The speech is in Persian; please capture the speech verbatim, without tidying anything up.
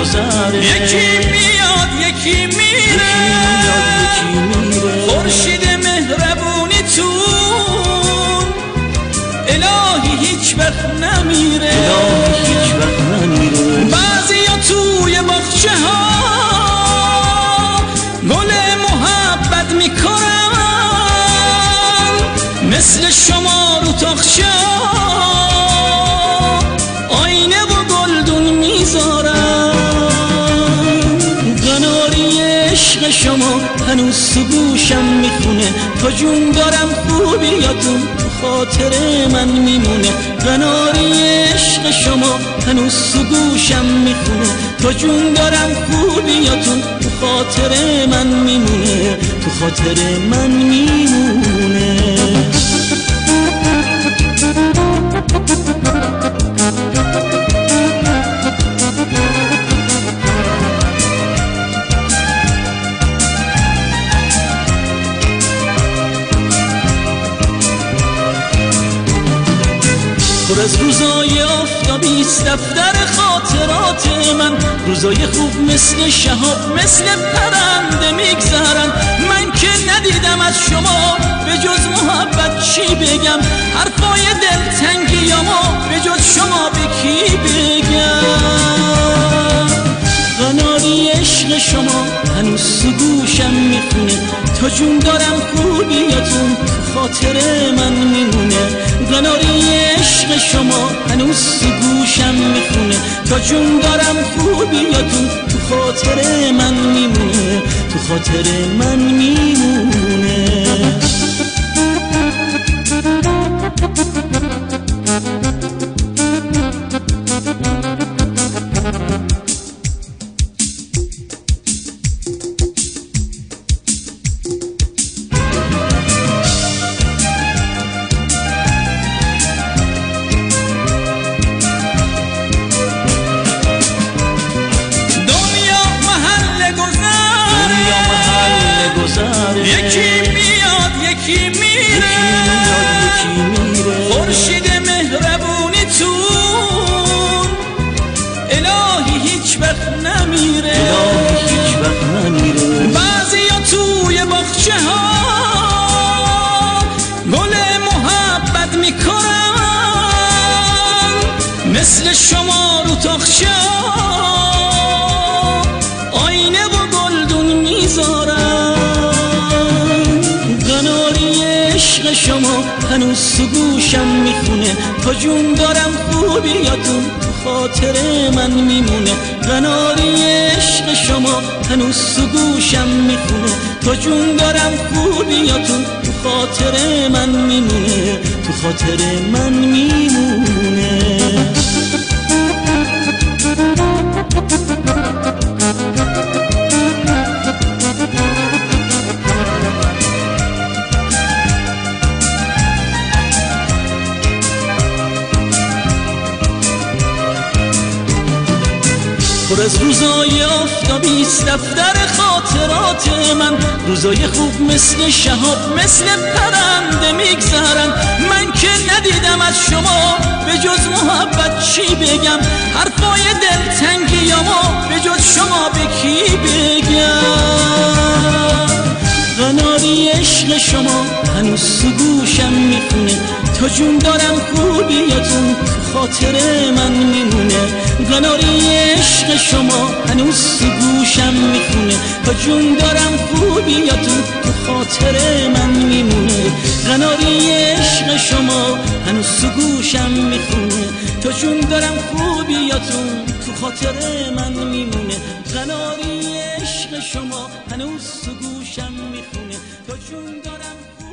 گذره. یکی میاد یکی میره، خورشید مهربونی تون الهی هیچ وقت نمیره، بعضی ها توی باغچه ها گل محبت میکنن، مثل شما رو تاخچه آینه و گلدون میذارن. قناری عشق شما هنوز تو گوشم میخونه، تا جون دارم خوبیاتون تو خاطر من میمونه. قناری عشق شما هنوز تو گوشم میخونه، تا جون دارم خوبیاتون تو خاطر من میمونه، تو خاطر من میمونه. پر از روزای آفتابیست دفتر خاطرات من، روزای خوب مثل شهاب مثل پرنده میگذرن. من که ندیدم از شما به جز محبت چی بگم، حرفای دلتنگیامو به جز شما به کی بگم. قناری عشق شما هنوز تو گوشم میخونه، تا جون دارم خوبیاتون تو خاطر من میمونه. قناری عشق شما هنوز تو گوشم میخونه، تا جون دارم خوبیاتون تو خاطر من میمونه، تو خاطر من میمونه. یکی میاد یکی میره، خورشید مهربونی تون الهی هیچ وقت نمیره، بعضی ها توی باغچه ها گل محبت میکنن، مثل شما رو تاخچه آینه و گلدون میذارن. عشق شما هنوز تو گوشم میخونه، تا جون دارم خوبیاتون تو خاطر من میمونه. قناری عشق شما هنوز تو گوشم میخونه، تا جون دارم خوبیاتون تو خاطر من میمونه، تو خاطر من میمونه. پر از روزای آفتابیست دفتر خاطرات من، روزای خوب مثل شهاب مثل پرنده میگذرن. من که ندیدم از شما به جز محبت چی بگم، حرفای دلتنگیامو به جز شما به کی بگم. قناری عشق شما هنوز تو گوشم میخونه، تا جون دارم خوبیاتون تو خاطر من میمونه. قناری عشق شما هنوز تو گوشم میخونه، تا جون دارم خوبیاتون تو خاطر من میمونه. قناری عشق شما هنوز تو گوشم میخونه، تا جون دارم خوبیاتون تو خاطر من میمونه. قناری عشق شما هنوز تو گوشم میخونه، تا جون دارم